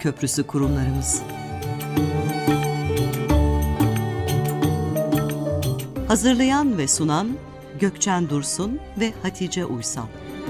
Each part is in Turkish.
köprüsü kurumlarımız. Hazırlayan ve sunan Gökçen Dursun ve Hatice Uysal.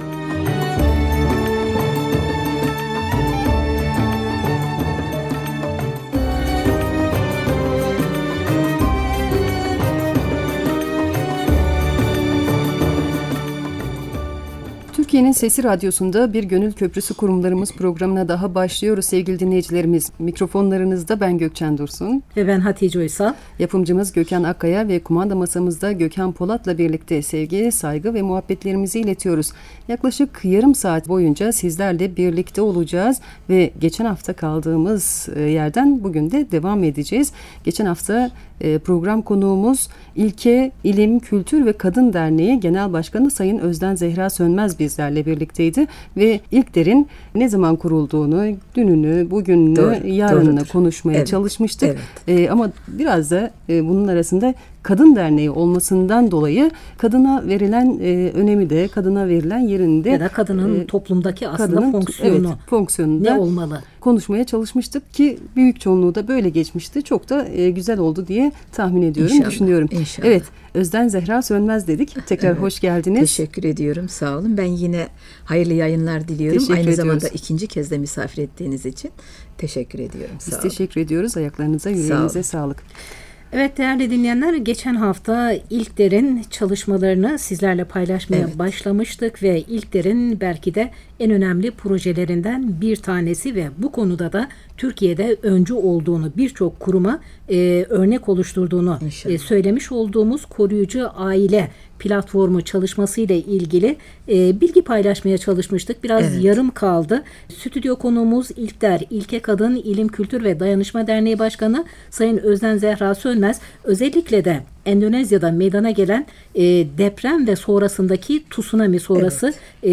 Türkiye'nin Sesi Radyosu'nda Bir Gönül Köprüsü Kurumlarımız programına daha başlıyoruz sevgili dinleyicilerimiz. Mikrofonlarınızda ben Gökçen Dursun. Ve ben Hatice Uysal. Yapımcımız Gökhan Akkaya ve kumanda masamızda Gökhan Polat'la birlikte sevgi, saygı ve muhabbetlerimizi iletiyoruz. Yaklaşık yarım saat boyunca sizlerle birlikte olacağız ve geçen hafta kaldığımız yerden bugün de devam edeceğiz. Geçen hafta program konuğumuz İlke İlim, Kültür ve Kadın Derneği Genel Başkanı Sayın Özden Zehra Sönmez bizlerle birlikteydi ve İlkder'in ne zaman kurulduğunu, dününü, bugününü, yarınını konuşmaya çalışmıştık. Evet. Ama biraz da bunun arasında Kadın Derneği olmasından dolayı kadına verilen önemi de, kadına verilen yerini de ya da kadının toplumdaki aslında fonksiyonu ne olmalı konuşmaya çalışmıştık ki büyük çoğunluğu da böyle geçmişti. Çok da güzel oldu diye tahmin ediyorum, düşünüyorum. İnşallah. Evet, Özden Zehra Sönmez dedik. Tekrar hoş geldiniz. Teşekkür ediyorum, sağ olun. Ben yine hayırlı yayınlar diliyorum. Teşekkür Aynı ediyoruz. zamanda ikinci kez de misafir ettiğiniz için teşekkür ediyorum. Biz teşekkür ediyoruz. Ayaklarınıza, yüreğinize sağlık. Evet değerli dinleyenler, geçen hafta İlkder'in çalışmalarını sizlerle paylaşmaya başlamıştık ve İlkder'in belki de en önemli projelerinden bir tanesi ve bu konuda da Türkiye'de öncü olduğunu, birçok kuruma örnek oluşturduğunu söylemiş olduğumuz koruyucu aile platformu çalışmasıyla ilgili bilgi paylaşmaya çalışmıştık. Biraz yarım kaldı. Stüdyo konuğumuz İlkder, İlke Kadın İlim, Kültür ve Dayanışma Derneği Başkanı Sayın Özden Zehra Sönmez, özellikle de Endonezya'da meydana gelen deprem ve sonrasındaki tsunami sonrası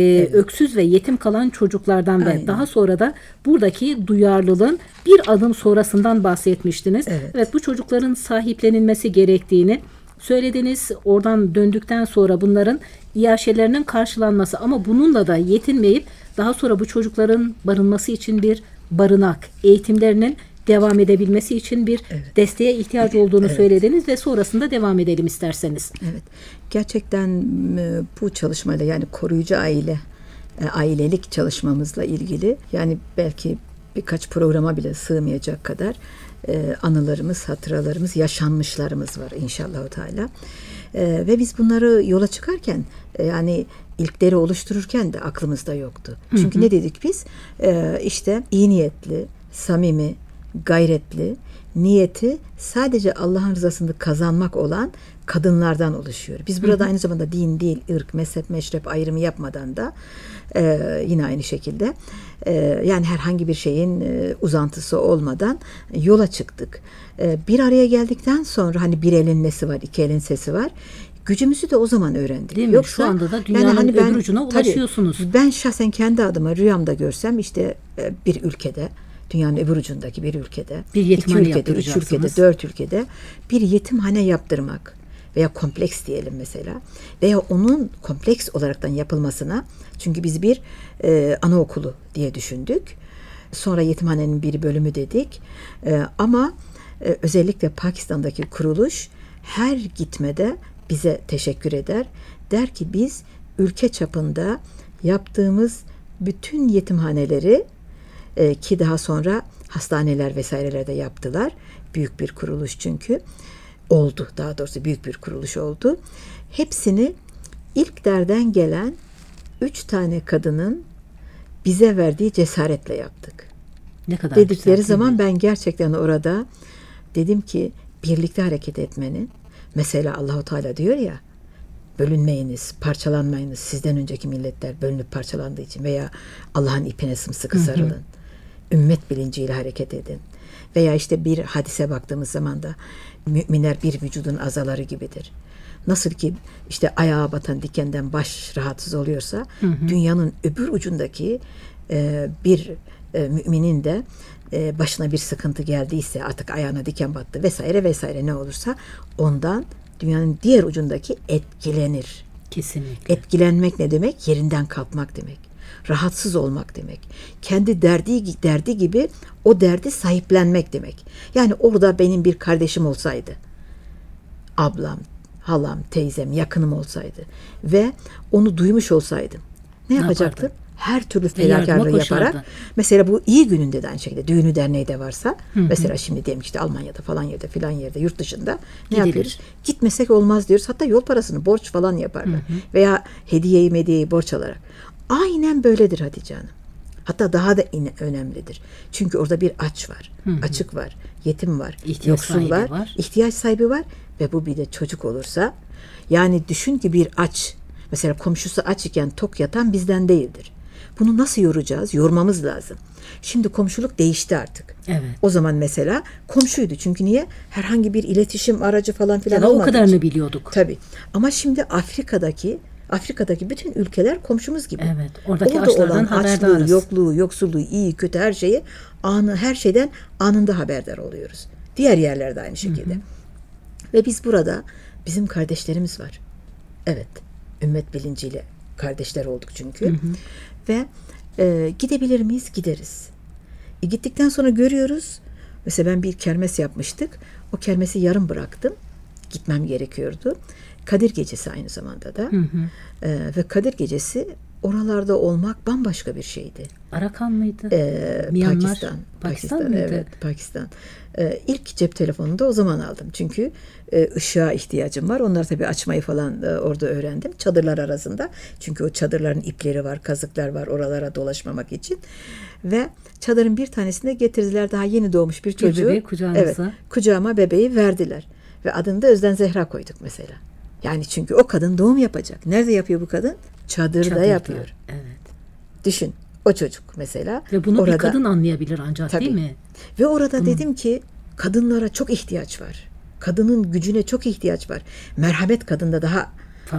öksüz ve yetim kalan çocuklardan ve daha sonra da buradaki duyarlılığın bir adım sonrasından bahsetmiştiniz. Evet, bu çocukların sahiplenilmesi gerektiğini söylediniz. Oradan döndükten sonra bunların iaşelerinin karşılanması ama bununla da yetinmeyip daha sonra bu çocukların barınması için bir barınak, eğitimlerinin devam edebilmesi için bir desteğe ihtiyaç olduğunu söylediniz ve sonrasında devam edelim isterseniz. Evet. Gerçekten bu çalışmayla, yani koruyucu ailelik çalışmamızla ilgili, yani belki birkaç programa bile sığmayacak kadar anılarımız, hatıralarımız, yaşanmışlarımız var inşallah Teala. Ve biz bunları yola çıkarken, yani İlkder'i oluştururken de aklımızda yoktu. Çünkü ne dedik biz? İşte iyi niyetli, samimi, gayretli, niyeti sadece Allah'ın rızasını kazanmak olan kadınlardan oluşuyor. Biz burada aynı zamanda din, dil, ırk, mezhep, meşrep ayrımı yapmadan da yine aynı şekilde yani herhangi bir şeyin uzantısı olmadan yola çıktık. Bir araya geldikten sonra hani bir elin nesi var, iki elin sesi var. Gücümüzü de o zaman öğrendik. Değil mi? Yoksa, şu anda da dünyanın hani öbür ucuna ulaşıyorsunuz. Ben şahsen kendi adıma rüyamda görsem işte bir ülkede, dünyanın öbür ucundaki bir ülkede, bir yetimhane yaptıracaksınız. 3 ülkede, 4 ülkede bir yetimhane yaptırmak veya kompleks diyelim mesela, veya onun kompleks olaraktan yapılmasına, çünkü biz bir anaokulu diye düşündük. Sonra yetimhanenin bir bölümü dedik. Ama özellikle Pakistan'daki kuruluş her gitmede bize teşekkür eder. Der ki biz ülke çapında yaptığımız bütün yetimhaneleri ki daha sonra hastaneler vesairelerde yaptılar. Büyük bir kuruluş çünkü. Oldu, daha doğrusu büyük bir kuruluş oldu. Hepsini İlkder'den gelen 3 tane kadının bize verdiği cesaretle yaptık. Ne kadar dedikleri güzel, zaman ben gerçekten orada dedim ki birlikte hareket etmenin, mesela Allahu Teala diyor ya, bölünmeyiniz, parçalanmayınız. Sizden önceki milletler bölünüp parçalandığı için veya Allah'ın ipine sımsıkı sarılın. Ümmet bilinciyle hareket edin. Veya işte bir hadise baktığımız zaman da müminler bir vücudun azaları gibidir. Nasıl ki işte ayağa batan dikenden baş rahatsız oluyorsa, dünyanın öbür ucundaki bir müminin de başına bir sıkıntı geldiyse, artık ayağına diken battı vesaire vesaire, ne olursa ondan dünyanın diğer ucundaki etkilenir. Kesinlikle. Etkilenmek ne demek? Yerinden kalkmak demek. Rahatsız olmak demek. Kendi derdi gibi o derdi sahiplenmek demek. Yani orada benim bir kardeşim olsaydı, ablam, halam, teyzem, yakınım olsaydı ve onu duymuş olsaydım ne yapacaktım? yapardın? Her türlü yardıma fedakarlığı koşardın. yaparak, mesela bu iyi gününde de aynı şekilde, düğünü derneği de varsa, mesela şimdi diyelim işte Almanya'da falan yerde filan yerde, yurt dışında ne Gidilir. yapıyoruz? Gitmesek olmaz diyoruz. Hatta yol parasını borç falan yaparlar. Veya hediyeyi borç alarak. Aynen böyledir Hatice Hanım. Hatta daha da önemlidir. Çünkü orada bir aç var, açık var, yetim var, İhtiyaç yoksul sahibi var, var. ihtiyaç sahibi var ve bu bir de çocuk olursa, yani düşün ki bir aç, mesela komşusu aç iken tok yatan bizden değildir. Bunu nasıl yoracağız? Yormamız lazım. Şimdi komşuluk değişti artık. Evet. O zaman mesela komşuydu. Çünkü niye? Herhangi bir iletişim aracı falan filan Ya da o olmadığı kadarını için. biliyorduk. Tabii. Ama şimdi Afrika'daki bütün ülkeler komşumuz gibi. Evet. Oradaki Orada açlardan olan haberdarız. açlığı, yokluğu, yoksulluğu, iyi, kötü her şeyi her şeyden anında haberdar oluyoruz. Diğer yerlerde aynı şekilde. Ve biz burada, bizim kardeşlerimiz var. Evet. Ümmet bilinciyle kardeşler olduk çünkü. Ve gidebilir miyiz? Gideriz. Gittikten sonra görüyoruz. Mesela ben bir kermes yapmıştık. O kermesi yarım bıraktım. Gitmem gerekiyordu. Kadir Gecesi aynı zamanda da. Ve Kadir Gecesi, oralarda olmak bambaşka bir şeydi. Arakan mıydı? Myanmar. Pakistan mıydı? Evet, Pakistan. İlk cep telefonunu da o zaman aldım. Çünkü ışığa ihtiyacım var. Onları tabii açmayı falan orada öğrendim. Çadırlar arasında. Çünkü o çadırların ipleri var, kazıklar var oralara dolaşmamak için. Ve çadırın bir tanesine getirdiler, daha yeni doğmuş bir çocuğu. bebeği kucağınıza. Evet, kucağıma bebeği verdiler. Ve adını da Özden Zehra koyduk mesela. Yani çünkü o kadın doğum yapacak. Nerede yapıyor bu kadın? Çadırda yapıyor. Evet. Düşün, o çocuk mesela. Ve bunu orada, bir kadın anlayabilir ancak, tabii, değil mi? Ve orada dedim ki kadınlara çok ihtiyaç var. Kadının gücüne çok ihtiyaç var. Merhamet kadında daha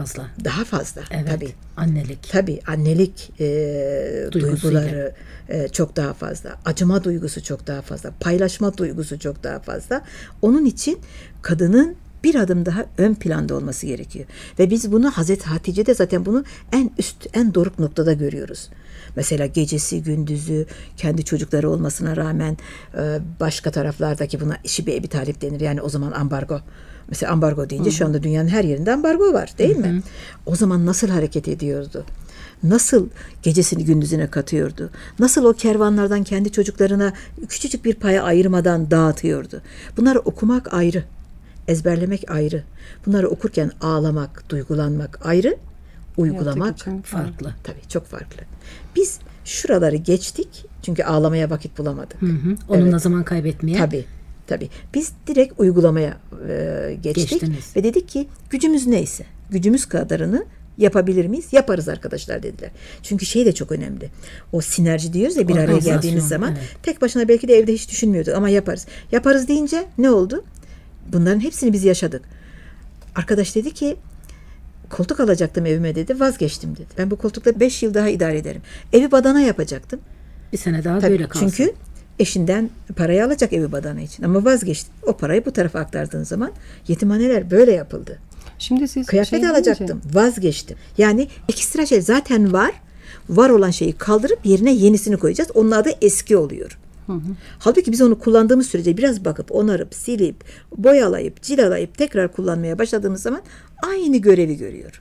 fazla. Evet. Tabii. Annelik. Tabii annelik Duygusuyla. duyguları çok daha fazla. Acıma duygusu çok daha fazla. Paylaşma duygusu çok daha fazla. Onun için kadının bir adım daha ön planda olması gerekiyor. Ve biz bunu Hazreti Hatice'de zaten bunu en doruk noktada görüyoruz. Mesela gecesi gündüzü kendi çocukları olmasına rağmen başka taraflardaki, buna Şibe Ebi Talip denir. Yani o zaman ambargo. Mesela ambargo deyince şu anda dünyanın her yerinde ambargo var, değil mi? O zaman nasıl hareket ediyordu? Nasıl gecesini gündüzüne katıyordu? Nasıl o kervanlardan kendi çocuklarına küçücük bir paya ayırmadan dağıtıyordu? Bunları okumak ayrı. Ezberlemek ayrı. Bunları okurken ağlamak, duygulanmak ayrı. Uygulamak farklı. Tabii çok farklı. Biz şuraları geçtik çünkü ağlamaya vakit bulamadık. Onunla zaman kaybetmeye. Tabii. Biz direkt uygulamaya geçtik. Geçtiniz. Ve dedik ki gücümüz neyse, gücümüz kadarını yapabilir miyiz? Yaparız arkadaşlar dediler. Çünkü şey de çok önemli. O sinerji diyoruz ya, bir araya geldiğimiz zaman. Evet. Tek başına belki de evde hiç düşünmüyorduk ama yaparız. Yaparız deyince ne oldu? Bunların hepsini biz yaşadık. Arkadaş dedi ki koltuk alacaktım evime dedi, vazgeçtim dedi. Ben bu koltukla 5 yıl daha idare ederim. Evi badana yapacaktım. Bir sene daha Tabii, böyle kalsın. çünkü eşinden parayı alacak evi badana için. Ama vazgeçtim. O parayı bu tarafa aktardığın zaman yetimhaneler böyle yapıldı. Şimdi siz kıyafet alacaktım. Vazgeçtim. Yani ekstra şey zaten var. Var olan şeyi kaldırıp yerine yenisini koyacağız. Onun adı eski oluyor. Halbuki biz onu kullandığımız sürece biraz bakıp onarıp silip boyalayıp cilalayıp tekrar kullanmaya başladığımız zaman aynı görevi görüyor.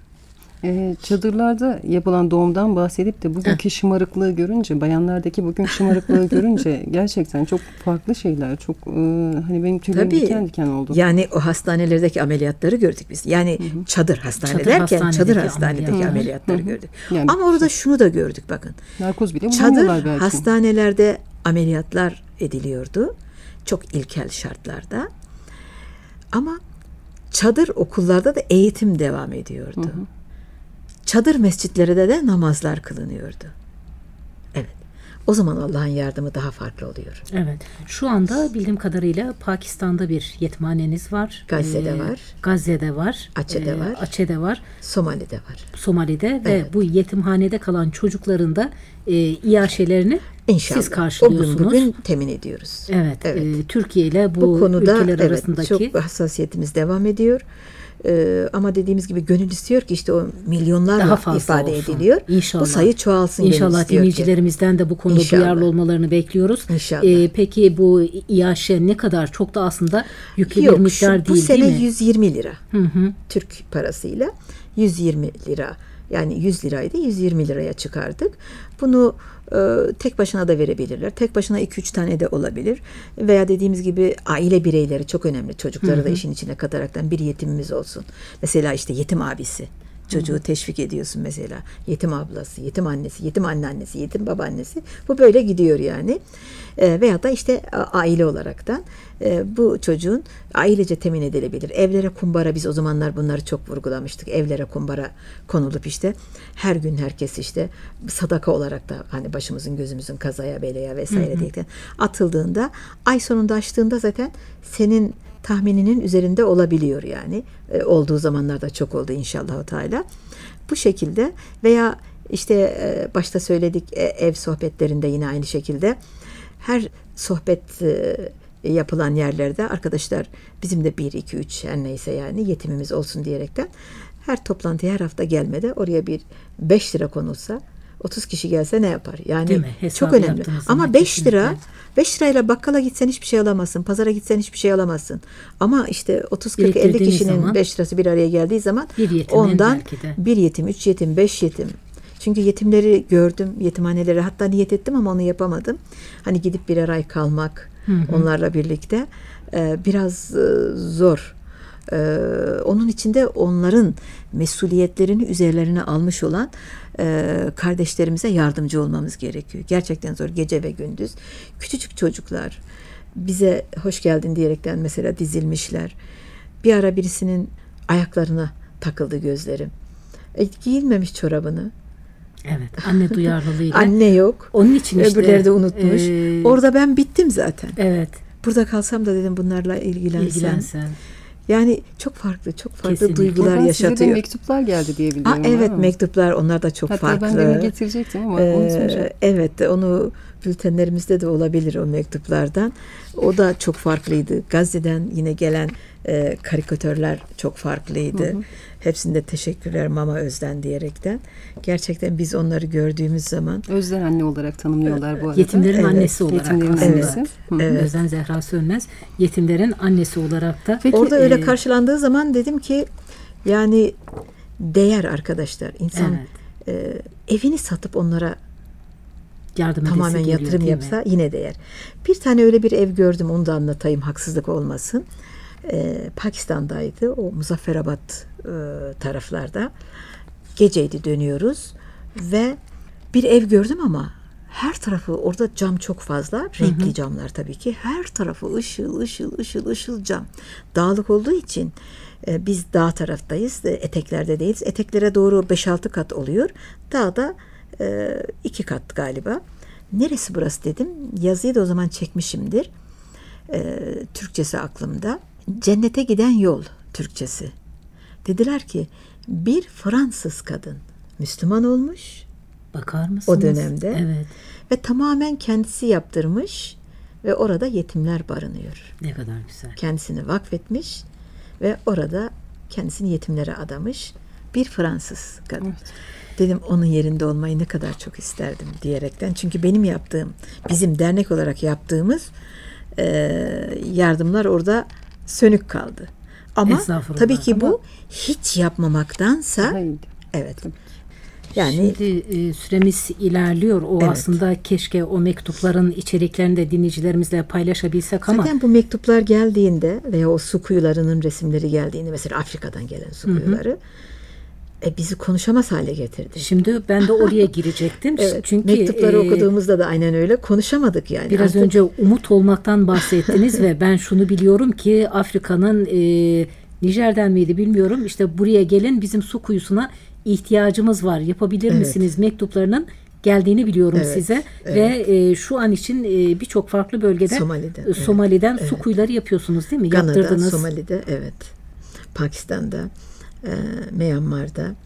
Çadırlarda yapılan doğumdan bahsedip de bugünkü şımarıklığı görünce, bayanlardaki bugün şımarıklığı görünce gerçekten çok farklı şeyler. Çok hani benim tüylerim diken diken oldu. Yani o hastanelerdeki ameliyatları gördük biz. Yani çadır hastanedeki ameliyatları gördük. Yani, ama orada şunu da gördük bakın. Narkoz bile çadır belki. Hastanelerde ameliyatlar ediliyordu. Çok ilkel şartlarda. Ama çadır okullarda da eğitim devam ediyordu. Çadır mescitlerde de namazlar kılınıyordu. Evet. O zaman Allah'ın yardımı daha farklı oluyor. Evet. Şu anda bildiğim kadarıyla Pakistan'da bir yetimhaneniz var. Gazze'de var. Gazze'de var. Açe'de var. Somali'de ve bu yetimhanede kalan çocukların da iaşelerini siz karşılıyorsunuz. O bugün temin ediyoruz. Evet. Türkiye ile bu konuda ülkeler arasındaki çok hassasiyetimiz devam ediyor. Ama dediğimiz gibi gönül istiyor ki işte o milyonlarla Daha fazla ifade olsun. ediliyor. İnşallah. Bu sayı çoğalsın. gönül İnşallah istiyor ki. dinleyicilerimizden de bu konuda İnşallah. duyarlı olmalarını bekliyoruz. İnşallah. Peki bu İAŞ ne kadar? Çok da aslında yüklü bir Yok, miktar bu değil sene değil mi? 120 lira. Türk parasıyla 120 lira. Yani 100 liraydı, 120 liraya çıkardık. Bunu tek başına da verebilirler. Tek başına 2-3 tane de olabilir. Veya dediğimiz gibi aile bireyleri çok önemli. Çocukları da işin içine kataraktan bir yetimimiz olsun. Mesela işte yetim abisi. Çocuğu teşvik ediyorsun mesela. Yetim ablası, yetim annesi, yetim anneannesi, yetim babaannesi. Bu böyle gidiyor yani. Veya da işte aile olaraktan bu çocuğun ailece temin edilebilir. Evlere kumbara, biz o zamanlar bunları çok vurgulamıştık. Evlere kumbara konulup işte her gün herkes işte sadaka olarak da hani başımızın gözümüzün kazaya belaya vesaire diyerekten atıldığında ay sonunda açtığında zaten senin tahmininin üzerinde olabiliyor yani. Olduğu zamanlarda çok oldu inşallah Teala. Bu şekilde veya işte başta söyledik ev sohbetlerinde yine aynı şekilde her sohbet yapılan yerlerde arkadaşlar bizim de 1, 2, 3 her neyse yani yetimimiz olsun diyerekten her toplantıya her hafta gelmede oraya bir 5 lira konulsa 30 kişi gelse ne yapar? Yani çok önemli. Ama 5 lira 5 lirayla bakkala gitsen hiçbir şey alamazsın. Pazara gitsen hiçbir şey alamazsın. Ama işte 30, 40, 50 kişinin zaman, 5 lirası bir araya geldiği zaman ondan bir yetim, 3 yetim, 5 yetim. Çünkü yetimleri gördüm, yetimhanelere hatta niyet ettim ama onu yapamadım. Hani gidip birer ay kalmak onlarla birlikte biraz zor. Onun içinde onların mesuliyetlerini üzerlerine almış olan kardeşlerimize yardımcı olmamız gerekiyor. Gerçekten zor, gece ve gündüz. Küçücük çocuklar bize hoş geldin diyerekten mesela dizilmişler. Bir ara birisinin ayaklarına takıldı gözlerim. Giyilmemiş çorabını. Evet, anne duyarlılığıyla. Anne yok. Onun için işte. Öbürleri de unutmuş. Orada ben bittim zaten. Evet. Burada kalsam da dedim bunlarla ilgilensem. Yani çok farklı kesinlikle duygular yaşatıyor. Size de mektuplar geldi diye biliyorum. Evet, mektuplar onlar da çok farklı. Hatta ben de getirecektim ama unutmuşum. Evet, onu bültenlerimizde de olabilir o mektuplardan. O da çok farklıydı. Gazze'den yine gelen karikatürler çok farklıydı. Hepsinde teşekkürler Mama Özden diyerekten. Gerçekten biz onları gördüğümüz zaman. Özden anne olarak tanımlıyorlar bu arada. Yetimlerin annesi olarak. Yetimlerin annesi. Evet. Özden Zehra Sönmez. Yetimlerin annesi olarak da. Peki, orada öyle karşılandığı zaman dedim ki yani değer arkadaşlar. İnsan evini satıp onlara tamamen yatırım yapsa yine değer. Bir tane öyle bir ev gördüm, onu da anlatayım haksızlık olmasın. Pakistan'daydı, o Muzafferabad taraflarda. Geceydi, dönüyoruz ve bir ev gördüm ama her tarafı, orada cam çok fazla, renkli camlar tabii ki. Her tarafı ışıl cam. Dağlık olduğu için biz dağ taraftayız, eteklerde değiliz. Eteklere doğru 5-6 kat oluyor. Dağda 2 kat galiba. Neresi burası dedim. Yazıyı da o zaman çekmişimdir. Türkçesi aklımda. Cennete giden yol Türkçesi. Dediler ki bir Fransız kadın Müslüman olmuş. Bakar mısınız? O dönemde. Evet. Ve tamamen kendisi yaptırmış ve orada yetimler barınıyor. Ne kadar güzel. Kendisini vakfetmiş ve orada kendisini yetimlere adamış bir Fransız kadın. Evet. Dedim onun yerinde olmayı ne kadar çok isterdim diyerekten. Çünkü benim yaptığım, bizim dernek olarak yaptığımız yardımlar orada sönük kaldı. Ama tabii ki bu hiç yapmamaktansa evet. Yani şimdi süremiz ilerliyor. O aslında keşke o mektupların içeriklerini de dinleyicilerimizle paylaşabilsek ama. Zaten bu mektuplar geldiğinde veya o su kuyularının resimleri geldiğinde, mesela Afrika'dan gelen su kuyuları bizi konuşamaz hale getirdi. Şimdi ben de oraya girecektim. Evet, çünkü mektupları okuduğumuzda da aynen öyle konuşamadık yani. Biraz önce umut olmaktan bahsettiniz ve ben şunu biliyorum ki Afrika'nın Nijer'den miydi bilmiyorum. İşte buraya gelin, bizim su kuyusuna ihtiyacımız var. Yapabilir misiniz mektuplarının geldiğini biliyorum size. Evet. Ve şu an için birçok farklı bölgede Somali'den su kuyuları yapıyorsunuz değil mi? Gana'da, Somali'de, evet. Pakistan'da, Myanmar'da.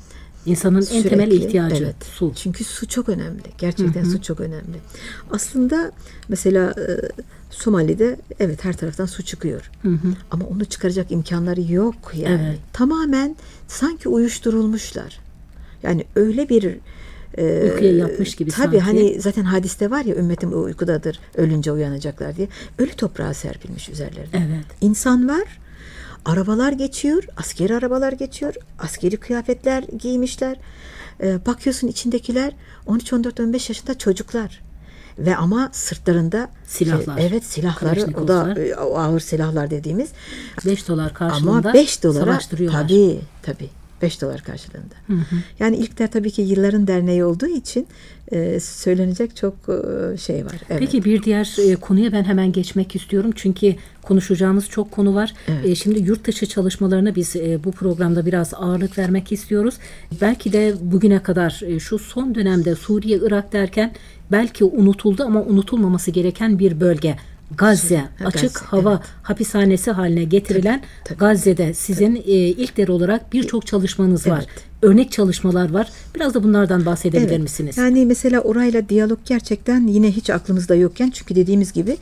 İnsanın en temel ihtiyacı evet. su. Çünkü su çok önemli. Gerçekten su çok önemli. Aslında mesela Somali'de evet her taraftan su çıkıyor. Ama onu çıkaracak imkanları yok yani. Evet. Tamamen sanki uyuşturulmuşlar. Yani öyle bir uykuya yapmış gibi tabii sanki. hani zaten hadiste var ya, ümmetim uykudadır, ölünce uyanacaklar diye. Ölü toprağa serpilmiş üzerlerine. Evet. İnsan var. Arabalar geçiyor, askeri arabalar geçiyor, askeri kıyafetler giymişler. Bakıyorsun içindekiler 13, 14, 15 yaşında çocuklar. Ve ama sırtlarında silahlar. Evet, silahları, o da ağır silahlar dediğimiz. $5 karşılığında ama 5 dolara savaştırıyorlar. Tabii. 5 dolar karşılığında. Yani İlkler tabii ki yılların derneği olduğu için söylenecek çok şey var. Evet. Peki bir diğer konuya ben hemen geçmek istiyorum. Çünkü konuşacağımız çok konu var. Evet. Şimdi yurt dışı çalışmalarına biz bu programda biraz ağırlık vermek istiyoruz. Belki de bugüne kadar şu son dönemde Suriye, Irak derken belki unutuldu ama unutulmaması gereken bir bölge. Gazze, açık Gazze, hava hapishanesi haline getirilen tabii. Gazze'de sizin İlkler olarak birçok çalışmanız var. Evet. Örnek çalışmalar var. Biraz da bunlardan bahsedebilir misiniz? Yani mesela orayla diyalog gerçekten yine hiç aklımızda yokken, çünkü dediğimiz gibi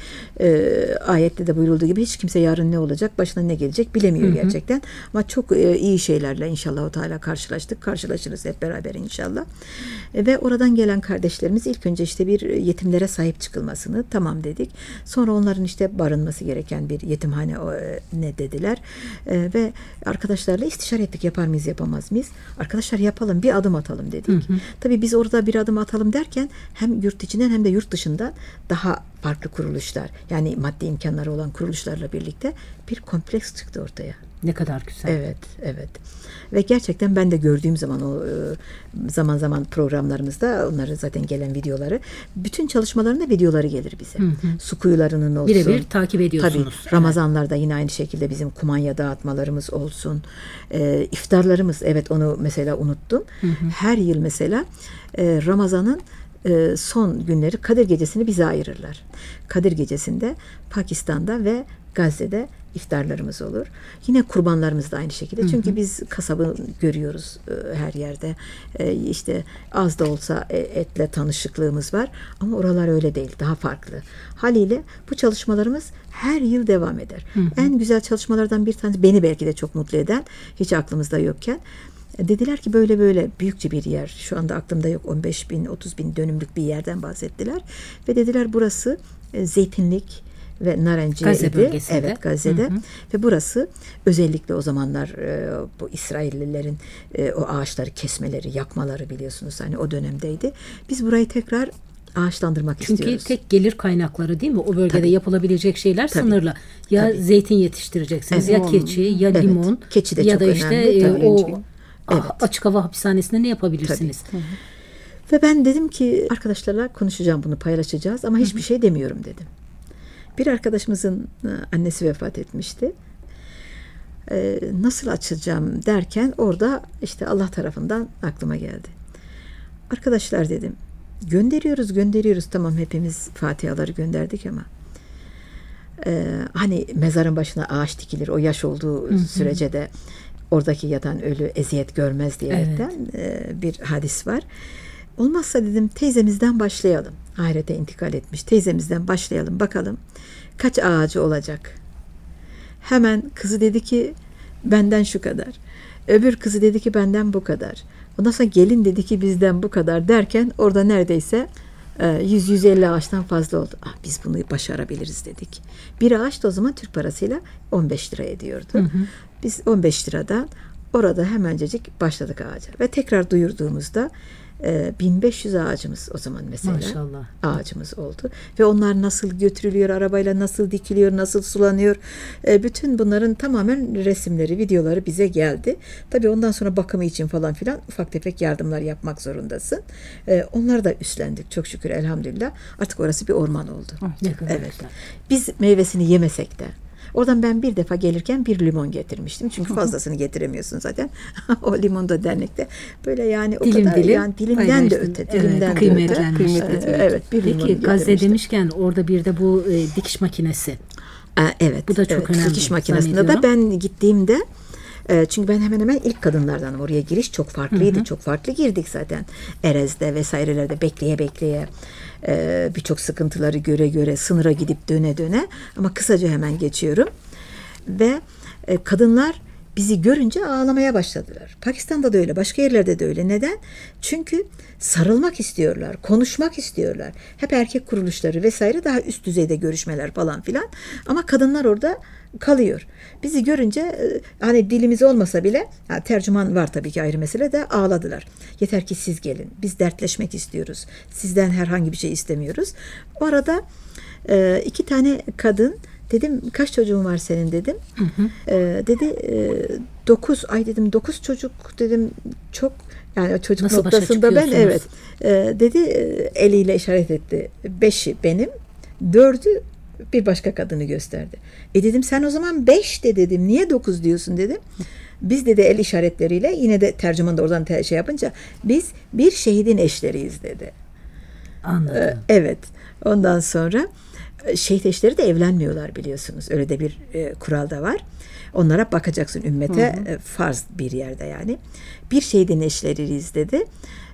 ayette de buyurulduğu gibi hiç kimse yarın ne olacak, başına ne gelecek bilemiyor gerçekten. Ama çok iyi şeylerle inşallah Teala karşılaştık. Karşılaşırız hep beraber inşallah. Ve oradan gelen kardeşlerimiz ilk önce işte bir yetimlere sahip çıkılmasını tamam dedik. Sonra onların işte barınması gereken bir yetimhane ne dediler. Ve arkadaşlarla istişare ettik, yapar mıyız yapamaz mıyız? Arkadaşlar yapalım, bir adım atalım dedik. Tabii biz orada bir adım atalım derken hem yurt içinden hem de yurt dışından daha farklı kuruluşlar, yani maddi imkanları olan kuruluşlarla birlikte bir kompleks çıktı ortaya. Ne kadar güzel. Evet. Ve gerçekten ben de gördüğüm zaman o zaman zaman programlarımızda onları zaten gelen videoları, bütün çalışmalarında videoları gelir bize. Su kuyularının olsun. Birebir takip ediyorsunuz. Tabii. Ramazanlarda yine aynı şekilde bizim kumanya dağıtmalarımız olsun. İftarlarımız, evet onu mesela unuttum. Her yıl mesela Ramazan'ın son günleri Kadir Gecesi'ni bize ayırırlar. Kadir Gecesi'nde Pakistan'da ve Gazze'de iftarlarımız olur. Yine kurbanlarımız da aynı şekilde. Çünkü biz kasabı görüyoruz her yerde. İşte az da olsa etle tanışıklığımız var. Ama oralar öyle değil. Daha farklı. Haliyle bu çalışmalarımız her yıl devam eder. En güzel çalışmalardan bir tanesi, beni belki de çok mutlu eden, hiç aklımızda yokken, dediler ki böyle büyükçe bir yer, şu anda aklımda yok, 15 bin 30 bin dönümlük bir yerden bahsettiler ve dediler burası zeytinlik ve narenciye Gazze idi. bölgesinde. Evet, Gazze'de. Ve burası özellikle o zamanlar bu İsraillilerin o ağaçları kesmeleri, yakmaları biliyorsunuz, hani o dönemdeydi. Biz burayı tekrar ağaçlandırmak istiyoruz. Çünkü tek gelir kaynakları değil mi? O bölgede yapılabilecek şeyler sınırlı. Ya zeytin yetiştireceksiniz, ya keçi, ya limon, Keçi de ya çok da işte önemli, o açık hava hapishanesinde ne yapabilirsiniz? Ve ben dedim ki arkadaşlarla konuşacağım, bunu paylaşacağız ama hiçbir şey demiyorum dedim. Bir arkadaşımızın annesi vefat etmişti. Nasıl açacağım derken orada işte Allah tarafından aklıma geldi. Arkadaşlar dedim, gönderiyoruz tamam, hepimiz fatihaları gönderdik ama hani mezarın başına ağaç dikilir, o yaş olduğu sürece de oradaki yatan ölü eziyet görmez diyerekten bir hadis var. Olmazsa dedim teyzemizden başlayalım. Ahirete intikal etmiş teyzemizden başlayalım, bakalım kaç ağacı olacak. Hemen kızı dedi ki benden şu kadar. Öbür kızı dedi ki benden bu kadar. Ondan sonra gelin dedi ki bizden bu kadar derken orada neredeyse 100-150 ağaçtan fazla oldu. Biz bunu başarabiliriz dedik. Bir ağaç da o zaman Türk parasıyla 15 lira ediyordu. Biz 15 liradan orada hemencecik başladık ağaca. Ve tekrar duyurduğumuzda 1500 ağacımız o zaman mesela Maşallah. ağacımız oldu. Ve onlar nasıl götürülüyor, arabayla nasıl dikiliyor, nasıl sulanıyor. Bütün bunların tamamen resimleri, videoları bize geldi. Tabii ondan sonra bakımı için falan filan ufak tefek yardımlar yapmak zorundasın. Onları da üstlendik çok şükür, elhamdülillah. Artık orası bir orman oldu. Ne kadar Evet. güzel. Biz meyvesini yemesek de. Oradan ben bir defa gelirken bir limon getirmiştim. Çünkü fazlasını getiremiyorsun zaten. O limon da dernekte. Böyle yani o Dilim kadar dilim yani dilimden de öte. Dilimden de kıymetlenmiş. öte. Evet, bir limon Peki Gazze getirmiştim. demişken orada bir de bu dikiş makinesi. Evet. Bu da çok önemli Dikiş makinesinde de zannediyorum. ben gittiğimde Çünkü ben hemen hemen ilk kadınlardanım. Oraya giriş çok farklıydı. Çok farklı girdik zaten. Erez'de vesairelerde bekleye birçok sıkıntıları göre sınıra gidip döne ama kısaca hemen geçiyorum. Ve kadınlar bizi görünce ağlamaya başladılar. Pakistan'da da öyle, başka yerlerde de öyle. Neden? Çünkü sarılmak istiyorlar, konuşmak istiyorlar. Hep erkek kuruluşları vesaire, daha üst düzeyde görüşmeler falan filan. Ama kadınlar orada kalıyor. Bizi görünce hani dilimiz olmasa bile, tercüman var tabii ki ayrı mesele, de ağladılar. Yeter ki siz gelin. Biz dertleşmek istiyoruz. Sizden herhangi bir şey istemiyoruz. O arada 2 tane kadın, dedim kaç çocuğun var senin dedim. Dedi 9. Ay dedim 9 çocuk dedim, çok yani çocuk nasıl noktasında ben dedi, eliyle işaret etti. 5'i benim, 4'ü bir başka kadını gösterdi. Dedim sen o zaman 5 de dedim. Niye 9 diyorsun dedim. Biz dedi el işaretleriyle, yine de tercüman da oradan şey yapınca, biz bir şehidin eşleriyiz dedi. Anladım. Evet. Ondan sonra şehit eşleri de evlenmiyorlar biliyorsunuz. Öyle de bir kural da var. Onlara bakacaksın, ümmete farz bir yerde yani. Bir şehidin eşleriyiz dedi.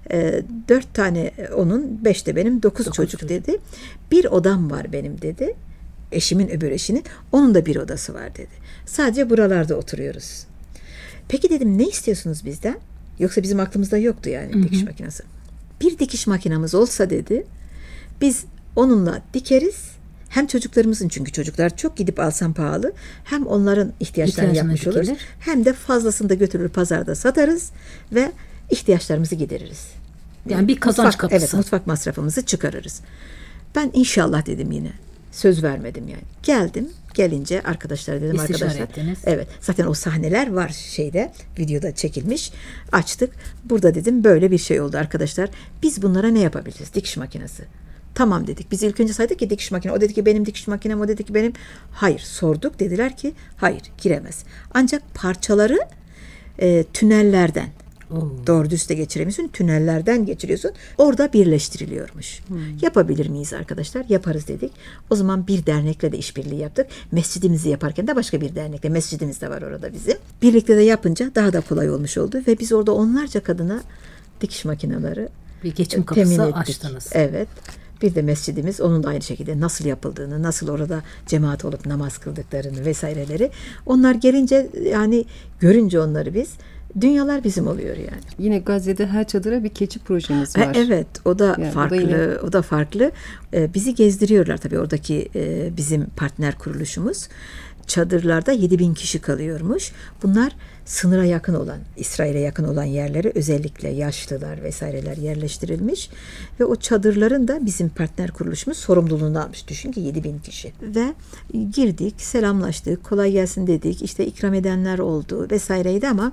4 tane onun, 5 de benim, 9 çocuk dedi. Bir odam var benim dedi. Eşimin öbür eşinin. Onun da bir odası var dedi. Sadece buralarda oturuyoruz. Peki dedim ne istiyorsunuz bizden? Yoksa bizim aklımızda yoktu yani dikiş makinesi. Bir dikiş makinamız olsa dedi, biz onunla dikeriz. Hem çocuklarımızın, çünkü çocuklar çok, gidip alsam pahalı, hem onların ihtiyaçlarını yapmış oluruz. Hem de fazlasını da götürür pazarda satarız ve ihtiyaçlarımızı gideririz. Yani bir kazanç kapısı. Evet, mutfak masrafımızı çıkarırız. Ben inşallah dedim yine. Söz vermedim yani. Geldim. Gelince arkadaşlara dedim, arkadaşlar. Evet. Zaten o sahneler var şeyde, videoda çekilmiş. Açtık. Burada dedim böyle bir şey oldu arkadaşlar. Biz bunlara ne yapabiliriz? Dikiş makinesi. Tamam dedik. Biz ilk önce saydık ki dikiş makine. O dedi ki benim dikiş makinem, o dedi ki benim. Hayır, sorduk. Dediler ki hayır, giremez. Ancak parçaları tünellerden, doğru düz de geçiremiyorsun, tünellerden geçiriyorsun. Orada birleştiriliyormuş. Yapabilir miyiz arkadaşlar? Yaparız dedik. O zaman bir dernekle de işbirliği yaptık. Mescidimizi yaparken de başka bir dernekle, mescidimiz de var orada bizim. Birlikte de yapınca daha da kolay olmuş oldu ve biz orada onlarca kadına dikiş makineleri bir geçim kapısı açtınız. Evet. Bir de mescidimiz, onun da aynı şekilde nasıl yapıldığını, nasıl orada cemaat olup namaz kıldıklarını vesaireleri. Onlar gelince yani, görünce onları biz, dünyalar bizim oluyor yani. Yine Gazze'de her çadıra bir keçi projeniz var. Evet, o da yani farklı. O da farklı. Bizi gezdiriyorlar tabii oradaki bizim partner kuruluşumuz. Çadırlarda 7.000 kişi kalıyormuş. Bunlar sınıra yakın olan, İsrail'e yakın olan yerlere özellikle yaşlılar vesaireler yerleştirilmiş ve o çadırların da bizim partner kuruluşumuz sorumluluğunu almış. Düşün ki 7.000 kişi. Ve girdik, selamlaştık, kolay gelsin dedik. İşte ikram edenler oldu vesaireydi ama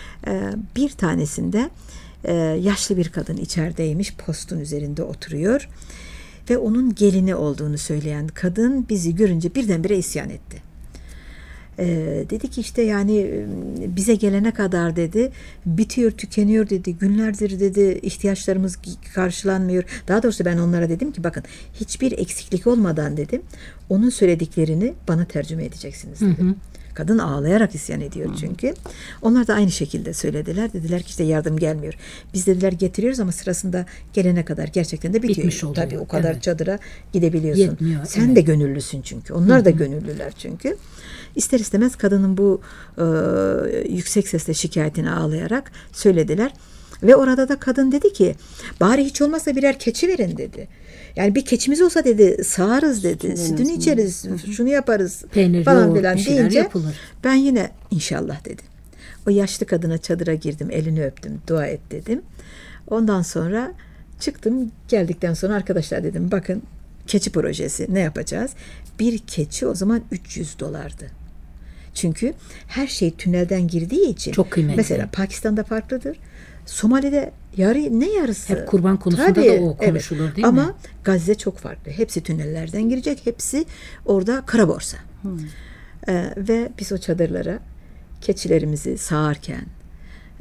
bir tanesinde yaşlı bir kadın içerideymiş, postun üzerinde oturuyor ve onun gelini olduğunu söyleyen kadın bizi görünce birdenbire isyan etti. Dedi ki işte yani bize gelene kadar dedi, bitiyor, tükeniyor dedi, günlerdir dedi, ihtiyaçlarımız karşılanmıyor. Daha doğrusu ben onlara dedim ki bakın, hiçbir eksiklik olmadan dedim, onun söylediklerini bana tercüme edeceksiniz dedim. Kadın ağlayarak isyan ediyor çünkü. Onlar da aynı şekilde söylediler. Dediler ki işte yardım gelmiyor. Biz dediler getiriyoruz ama sırasında gelene kadar gerçekten de bitiyor. Bitmiş oluyor. Tabii o kadar çadıra gidebiliyorsun. Yetmiyor, Sen de gönüllüsün çünkü. Onlar da gönüllüler çünkü. İster istemez kadının bu yüksek sesle şikayetini ağlayarak söylediler. Ve orada da kadın dedi ki bari hiç olmazsa birer keçi verin dedi. Yani bir keçimiz olsa dedi, sağarız dedi, sütünü içeriz, şunu yaparız peynir, falan filan deyince yapılır. Ben yine inşallah dedim. O yaşlı kadına çadıra girdim, elini öptüm, dua et dedim. Ondan sonra çıktım, geldikten sonra arkadaşlar dedim bakın, keçi projesi ne yapacağız? Bir keçi o zaman $300'dı. Çünkü her şey tünelden girdiği için. Çok kıymetli. Mesela Pakistan'da farklıdır. Somali'de yarısı. Hep kurban konusunda tabii, da o konuşulur değil mi? Ama Gazze çok farklı. Hepsi tünellerden girecek. Hepsi orada kara borsa. Ve biz o çadırlara keçilerimizi sağarken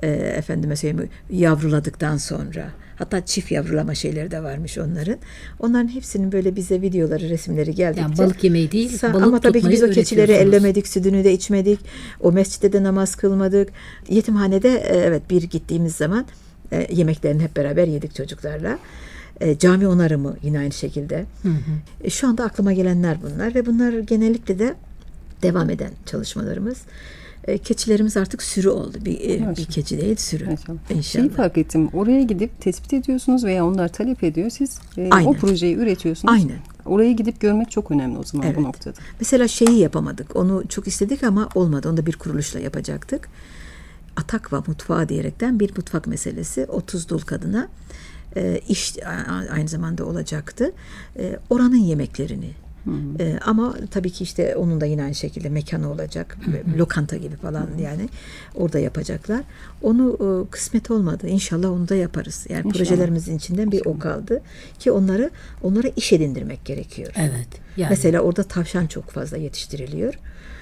Efendime söyleyeyim, yavruladıktan sonra, hatta çift yavrulama şeyleri de varmış onların. Onların hepsinin böyle bize videoları, resimleri geldikçe. Yani balık yemeği değil, balık ama tabii ki biz o keçileri öğretiyorsunuz. ellemedik, sütünü de içmedik. O mescitte de namaz kılmadık. Yetimhanede evet bir gittiğimiz zaman yemeklerini hep beraber yedik çocuklarla. Cami onarımı yine aynı şekilde. Şu anda aklıma gelenler bunlar ve bunlar genellikle de devam eden çalışmalarımız. Keçilerimiz artık sürü oldu. Bir keçi değil, sürü. İnşallah. Şeyi fark ettim. Oraya gidip tespit ediyorsunuz veya onlar talep ediyor. Siz o projeyi üretiyorsunuz. Aynen. Oraya gidip görmek çok önemli o zaman, evet, bu noktada. Mesela şeyi yapamadık. Onu çok istedik ama olmadı. Onu da bir kuruluşla yapacaktık. Atakva mutfağı diyerekten bir mutfak meselesi. 30 dul kadına iş aynı zamanda olacaktı. Oranın yemeklerini. Ama tabii ki işte onun da yine aynı şekilde mekanı olacak. Lokanta gibi falan yani. Orada yapacaklar. Onu kısmet olmadı. İnşallah onu da yaparız. Yani İnşallah. Projelerimizin içinden bir o kaldı. Ki onlara iş edindirmek gerekiyor. Evet. Yani. Mesela orada tavşan çok fazla yetiştiriliyor.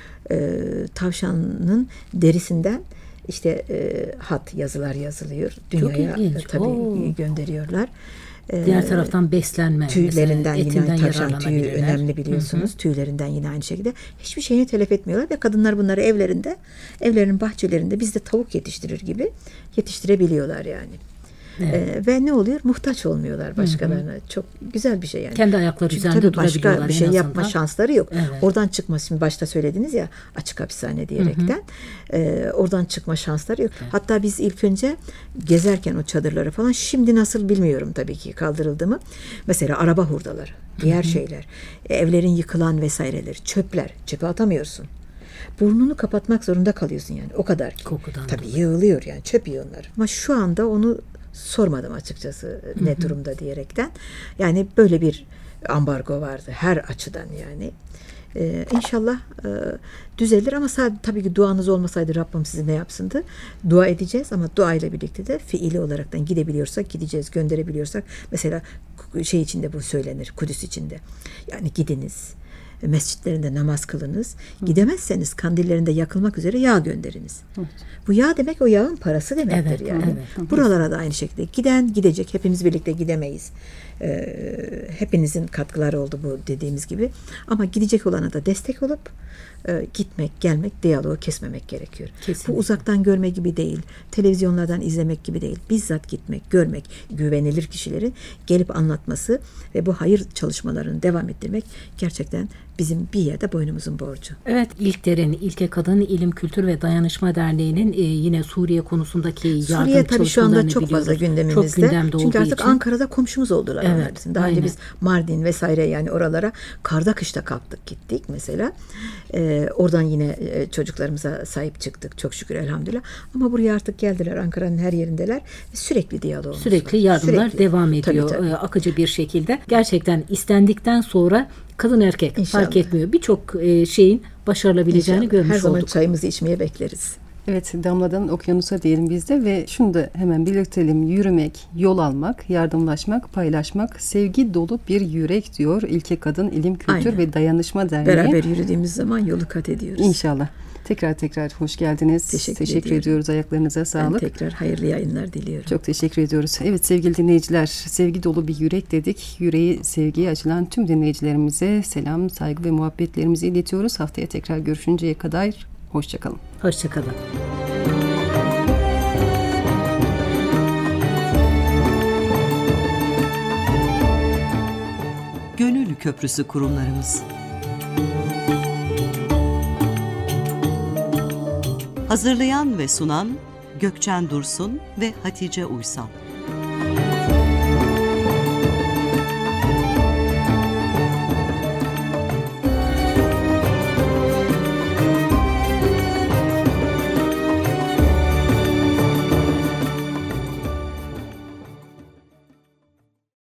Tavşanın derisinden işte yazılar yazılıyor. Dünyaya tabii gönderiyorlar. Diğer taraftan beslenme. Tüylerinden yine tavşan tüyü yararlanabilirler. önemli biliyorsunuz. Tüylerinden yine aynı şekilde. Hiçbir şeyini telef etmiyorlar ve kadınlar bunları evlerinin bahçelerinde biz de tavuk yetiştirir gibi yetiştirebiliyorlar yani. Evet. Ve ne oluyor? Muhtaç olmuyorlar başkalarına. Çok güzel bir şey yani. Kendi ayakları Çünkü üzerinde tabii durabiliyorlar başka bir şey en yapma azından. şansları yok. Evet. Oradan çıkma, şimdi başta söylediniz ya, açık hapishane diyerekten. Oradan çıkma şansları yok. Evet. Hatta biz ilk önce gezerken o çadırları falan, şimdi nasıl bilmiyorum tabii ki, kaldırıldı mı? Mesela araba hurdaları, diğer şeyler, evlerin yıkılan vesaireleri, çöpler, çöpe atamıyorsun. Burnunu kapatmak zorunda kalıyorsun yani, o kadar ki. Kokudan tabii dolayı. yığılıyor yani, çöp yığınları. Ama şu anda onu sormadım açıkçası ne durumda diyerekten. Yani böyle bir ambargo vardı her açıdan yani. İnşallah düzelir ama sadece tabii ki duanız olmasaydı Rabbim sizi ne yapsındı? Dua edeceğiz ama dua ile birlikte de fiili olaraktan gidebiliyorsak gideceğiz, gönderebiliyorsak. Mesela şey içinde bu söylenir, Kudüs içinde. Yani gidiniz, mescitlerinde namaz kılınız. Gidemezseniz kandillerinde yakılmak üzere yağ gönderiniz. Evet. Bu yağ demek o yağın parası demektir, evet, yani. Evet. Buralara da aynı şekilde giden gidecek. Hepimiz birlikte gidemeyiz. Hepinizin katkıları oldu bu dediğimiz gibi. Ama gidecek olana da destek olup gitmek, gelmek, diyaloğu kesmemek gerekiyor. Kesinlikle. Bu uzaktan görme gibi değil. Televizyonlardan izlemek gibi değil. Bizzat gitmek, görmek, güvenilir kişilerin gelip anlatması ve bu hayır çalışmalarını devam ettirmek gerçekten bizim bir yerde boynumuzun borcu. Evet, İlkder'in, İlke Kadın İlim, Kültür ve Dayanışma Derneği'nin yine Suriye konusundaki yardım Suriye tabii şu anda çok fazla gündemimizde. Çok gündemde çünkü artık için. Ankara'da komşumuz oldular. Evet, bizim. Daha önce biz Mardin vesaire yani oralara karda kışta kalktık gittik mesela. Oradan yine çocuklarımıza sahip çıktık çok şükür elhamdülillah. Ama buraya artık geldiler, Ankara'nın her yerindeler. Sürekli diyalogumuz Sürekli var. yardımlar devam ediyor tabii. Akıcı bir şekilde. Gerçekten istendikten sonra kadın erkek İnşallah. fark etmiyor. Birçok şeyin başarılabileceğini İnşallah. görmüş her zaman olduk. çayımızı içmeye bekleriz. Evet, damladan okyanusa diyelim biz de ve şunu da hemen belirtelim. Yürümek, yol almak, yardımlaşmak, paylaşmak, sevgi dolu bir yürek diyor İlke Kadın İlim, Kültür Aynen. ve Dayanışma Derneği. Beraber yürüdüğümüz zaman yolu kat ediyoruz. İnşallah. Tekrar hoş geldiniz. Teşekkür ediyoruz. Ayaklarınıza sağlık. Ben tekrar hayırlı yayınlar diliyorum. Çok teşekkür ediyoruz. Evet sevgili dinleyiciler, sevgi dolu bir yürek dedik. Yüreği sevgiye açılan tüm dinleyicilerimize selam, saygı ve muhabbetlerimizi iletiyoruz. Haftaya tekrar görüşünceye kadar hoşçakalın. Hoşçakalın. Gönül Köprüsü kurumlarımız. Hazırlayan ve sunan Gökçen Dursun ve Hatice Uysal.